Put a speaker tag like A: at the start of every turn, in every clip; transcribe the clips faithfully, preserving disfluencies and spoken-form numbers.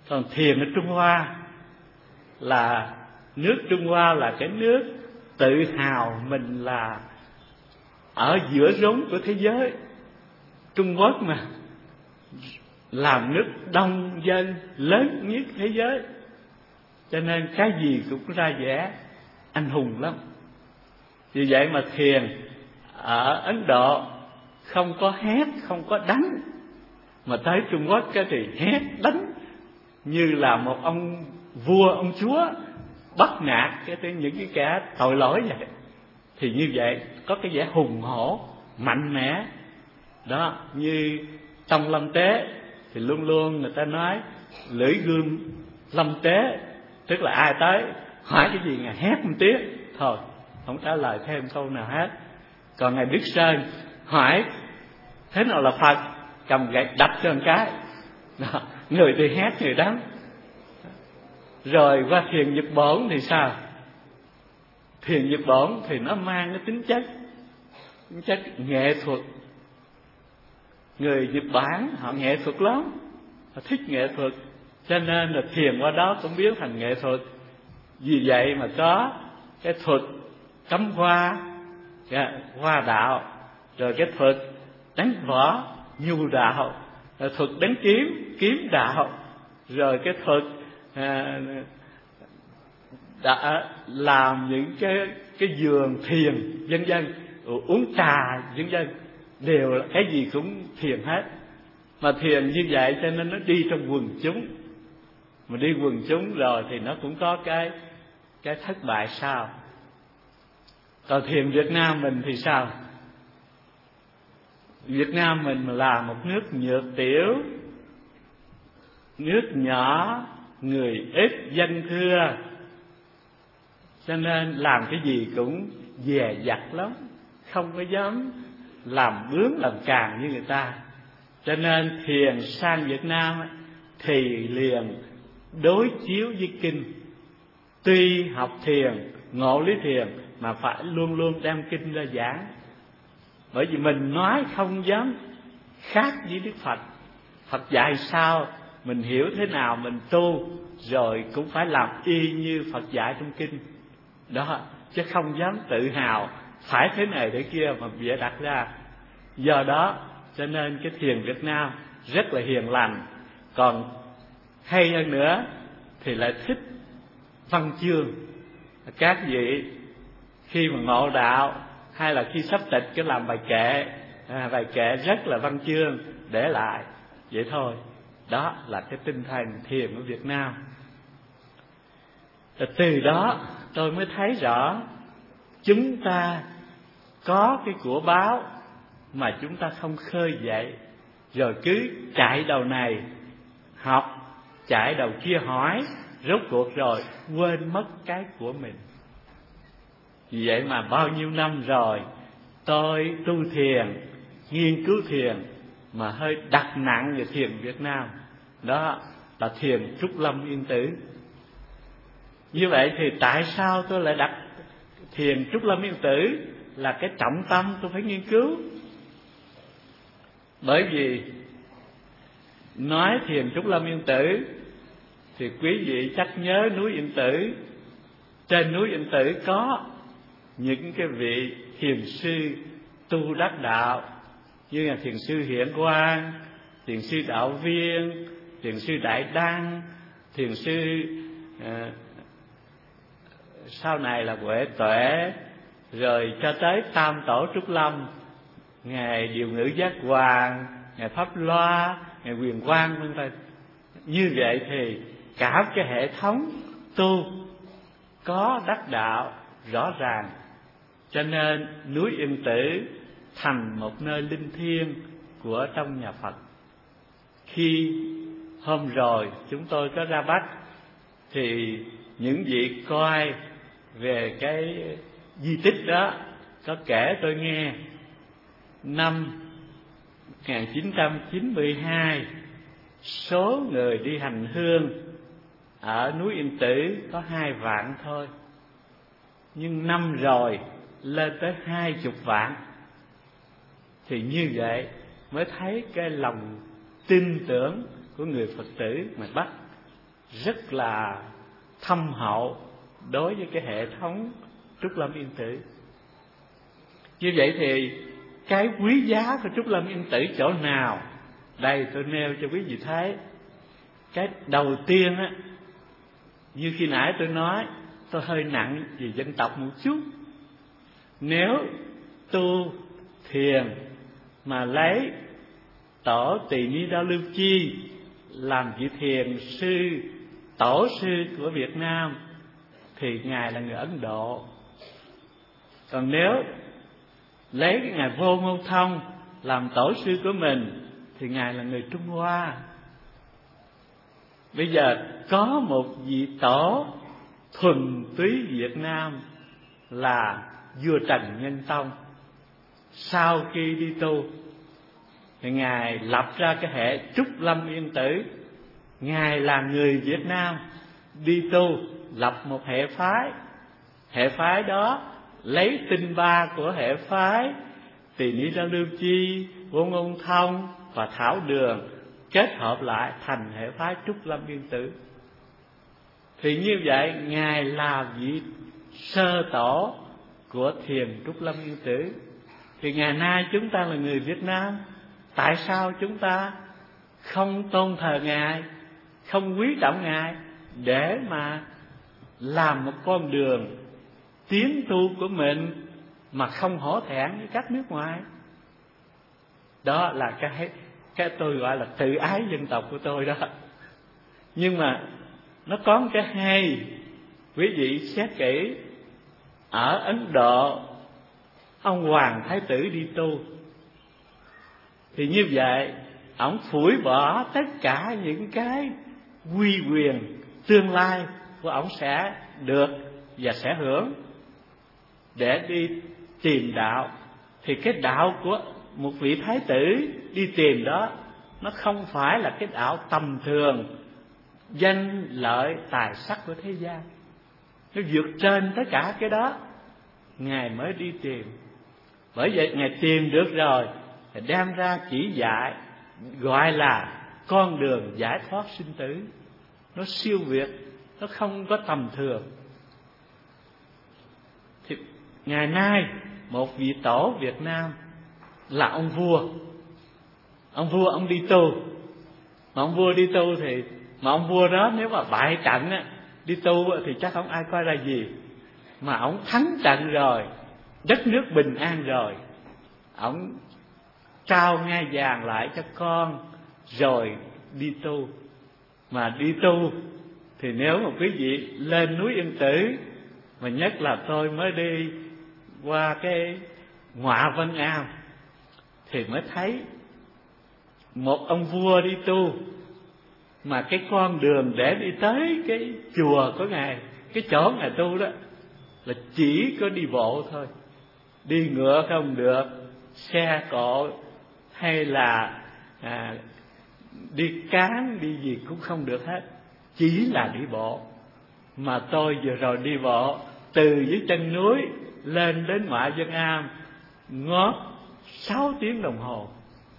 A: Còn thiền ở Trung Hoa là nước Trung Hoa là cái nước tự hào mình là ở giữa rốn của thế giới. Trung Quốc mà làm nước đông dân lớn nhất thế giới, cho nên cái gì cũng ra vẻ anh hùng lắm. Vì vậy mà thiền ở Ấn Độ không có hét, không có đánh, mà tới Trung Quốc cái thì hét đánh như là một ông vua, ông chúa bắt nạt cái những cái kẻ tội lỗi vậy. Thì như vậy có cái vẻ hùng hổ, mạnh mẽ. Đó, như trong lâm tế thì luôn luôn người ta nói lưỡi gươm lâm tế, tức là ai tới hỏi cái gì ngài hét một tiếng thôi, không trả lời thêm câu nào hết. Còn ngài Đức Sơn hỏi thế nào là Phật, cầm gậy đập cho một cái. Đó, người thì hét, người đánh. Rồi qua thiền Nhật Bổn thì sao? Thiền Nhật Bổn thì nó mang cái tính chất tính chất nghệ thuật. Người Nhật Bản họ nghệ thuật lắm, họ thích nghệ thuật, cho nên là thiền qua đó cũng biến thành nghệ thuật. Vì vậy mà có cái thuật cắm hoa, hoa đạo, rồi cái thuật đánh võ, nhu đạo, rồi thuật đánh kiếm, kiếm đạo, rồi cái thuật à, đã làm những cái cái giường thiền vân vân, uống trà vân vân, đều là cái gì cũng thiền hết. Mà thiền như vậy cho nên nó đi trong quần chúng, mà đi quần chúng rồi thì nó cũng có cái cái thất bại sao. Còn thiền Việt Nam mình thì sao? Việt Nam mình là một nước nhược tiểu, nước nhỏ, người ít, dân thưa, cho nên làm cái gì cũng dè dặt lắm, không có dám làm bướm làm càng như người ta. Cho nên thiền sang Việt Nam thì liền đối chiếu với kinh. Tuy học thiền, ngộ lý thiền, mà phải luôn luôn đem kinh ra giảng. Bởi vì mình nói không dám khác với Đức Phật. Phật dạy sao, mình hiểu thế nào mình tu, rồi cũng phải làm y như Phật dạy trong kinh. Đó, chứ không dám tự hào phải thế này thế kia mà bịa đặt ra. Do đó cho nên cái thiền Việt Nam rất là hiền lành. Còn hay hơn nữa thì lại thích văn chương. Các vị khi mà ngộ đạo hay là khi sắp tịch cái làm bài kệ, à, bài kệ rất là văn chương để lại vậy thôi. Đó là cái tinh thần thiền của Việt Nam. Và từ đó tôi mới thấy rõ chúng ta có cái của báo mà chúng ta không khơi dậy, rồi cứ chạy đầu này học, chạy đầu kia hỏi, rốt cuộc rồi quên mất cái của mình. Vì vậy mà bao nhiêu năm rồi tôi tu thiền, nghiên cứu thiền mà hơi đặt nặng về thiền Việt Nam. Đó là thiền Trúc Lâm Yên Tử. Như vậy thì tại sao tôi lại đặt thiền Trúc Lâm Yên Tử là cái trọng tâm tôi phải nghiên cứu? Bởi vì nói thiền Trúc Lâm Yên Tử thì quý vị chắc nhớ núi Yên Tử. Trên núi Yên Tử có những cái vị thiền sư tu đắc đạo, như là thiền sư Hiện Quang, thiền sư Đạo Viên, thiền sư Đại Đăng, thiền sư à, sau này là Huệ Tuệ, rồi cho tới Tam Tổ Trúc Lâm, ngài Điều Ngữ Giác Hoàng, ngài Pháp Loa, ngài Quyền Quang vân vân. Như vậy thì cả cái hệ thống tu có đắc đạo rõ ràng, cho nên núi Yên Tử thành một nơi linh thiêng của trong nhà Phật. Khi hôm rồi chúng tôi có ra Bắc thì những vị coi về cái di tích đó có kể tôi nghe, năm một nghìn chín trăm chín mươi hai số người đi hành hương ở núi Yên Tử có hai vạn thôi, nhưng năm rồi lên tới hai chục vạn. Thì như vậy mới thấy cái lòng tin tưởng của người Phật tử ngoài Bắc. rất là thâm hậu đối với cái hệ thống Trúc Lâm Yên Tử. Như vậy thì cái quý giá của Trúc Lâm Yên Tử chỗ nào? Đây tôi nêu cho quý vị thấy. Cái đầu tiên á, như khi nãy tôi nói, tôi hơi nặng về dân tộc một chút. Nếu tu thiền mà lấy tổ Tỳ Ni Đao Lưu Chi làm vị thiền sư, tổ sư của Việt Nam, thì Ngài là người Ấn Độ. Còn nếu lấy cái Ngài Vô Ngôn Thông làm tổ sư của mình, thì Ngài là người Trung Hoa. Bây giờ có một vị tổ thuần túy Việt Nam là vua Trần Nhân Tông. Sau khi đi tu thì Ngài lập ra cái hệ Trúc Lâm Yên Tử. Ngài là người Việt Nam đi tu lập một hệ phái. Hệ phái đó lấy tinh ba của hệ phái Tỳ Ni Đao Lưu Chi, Vô Ngôn Thông và Thảo Đường kết hợp lại thành hệ phái Trúc Lâm Yên Tử. Thì như vậy Ngài là vị sơ tổ của thiền Trúc Lâm Yên Tử. Thì ngày nay chúng ta là người Việt Nam, tại sao chúng ta không tôn thờ Ngài, không quý trọng Ngài để mà làm một con đường tiến tu của mình mà không hổ thẹn với các nước ngoài? Đó là cái cái tôi gọi là tự ái dân tộc của tôi đó. Nhưng mà nó có một cái hay, quý vị xét kỹ. Ở Ấn Độ, ông Hoàng Thái Tử đi tu, thì như vậy ông phủi bỏ tất cả những cái uy quyền tương lai của ông sẽ được và sẽ hưởng để đi tìm đạo. Thì cái đạo của một vị thái tử đi tìm đó, nó không phải là cái đạo tầm thường danh lợi tài sắc của thế gian, nó vượt trên tất cả cái đó. Ngài mới đi tìm. Bởi vậy Ngài tìm được rồi thì đem ra chỉ dạy, gọi là con đường giải thoát sinh tử. Nó siêu việt, nó không có tầm thường. Thì ngày nay một vị tổ Việt Nam là ông vua. Ông vua ông đi tu. Mà ông vua đi tu thì mà ông vua đó nếu mà bại trận á, đi tu thì chắc không ai coi ra gì. Mà ông thắng trận rồi, đất nước bình an rồi, ông trao ngai vàng lại cho con rồi đi tu. Mà đi tu thì nếu mà quý vị lên núi Yên Tử, mà nhất là tôi mới đi qua cái Ngọa Vân Am, thì mới thấy một ông vua đi tu, mà cái con đường để đi tới cái chùa của Ngài, cái chỗ Ngài tu đó, là chỉ có đi bộ thôi. Đi ngựa không được, xe cộ hay là à, đi cáng, đi gì cũng không được hết, chỉ là đi bộ. Mà tôi vừa rồi đi bộ từ dưới chân núi lên đến Ngoại Vân Am ngót sáu tiếng đồng hồ.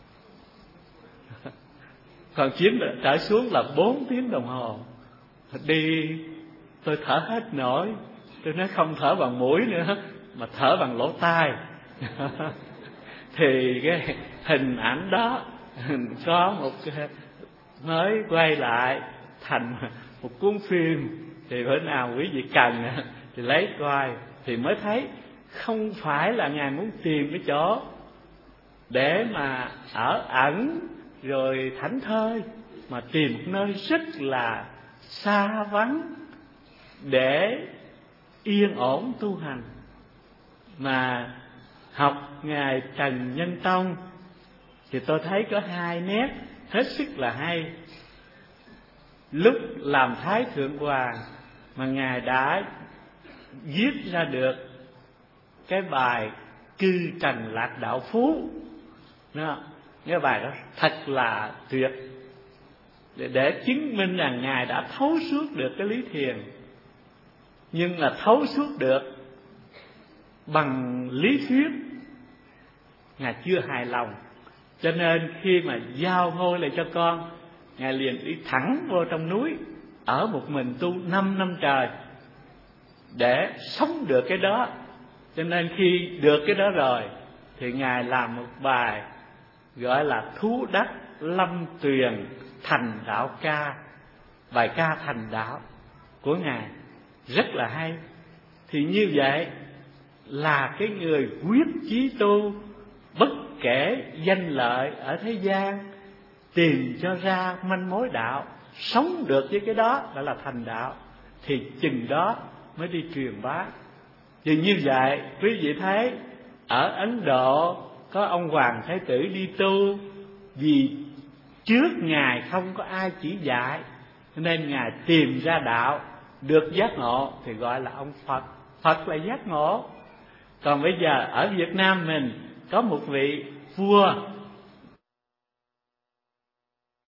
A: Còn chuyến trở xuống là bốn tiếng đồng hồ. Đi tôi thở hết nổi. Tôi nói không thở bằng mũi nữa, mà thở bằng lỗ tai. Thì cái hình ảnh đó có một cái mới quay lại thành một cuốn phim. Thì bữa nào quý vị cần thì lấy coi, thì mới thấy không phải là Ngài muốn tìm cái chỗ để mà ở ẩn rồi thảnh thơi, mà tìm một nơi rất là xa vắng để yên ổn tu hành. Mà học Ngài Trần Nhân Tông thì tôi thấy có hai nét hết sức là hay. Lúc làm Thái Thượng Hoàng mà Ngài đã viết ra được cái bài Cư Trần Lạc Đạo Phú đó. Cái bài đó thật là tuyệt, để, để chứng minh rằng Ngài đã thấu suốt được cái lý thiền. Nhưng là thấu suốt được bằng lý thuyết, Ngài chưa hài lòng. Cho nên khi mà giao ngôi lại cho con, Ngài liền đi thẳng vô trong núi, ở một mình tu năm năm trời để sống được cái đó. Cho nên khi được cái đó rồi thì Ngài làm một bài gọi là Thú Đắc Lâm Tuyền Thành Đạo Ca. Bài ca thành đạo của Ngài rất là hay. Thì như vậy là cái người quyết chí tu, bất kể danh lợi ở thế gian, tìm cho ra manh mối đạo, sống được với cái đó đã là thành đạo. Thì chừng đó mới đi truyền bá. Thì như vậy quý vị thấy ở Ấn Độ có ông Hoàng Thái Tử đi tu, vì trước Ngài không có ai chỉ dạy, nên Ngài tìm ra đạo, được giác ngộ thì gọi là ông Phật. Phật là giác ngộ. Còn bây giờ ở Việt Nam mình có một vị vua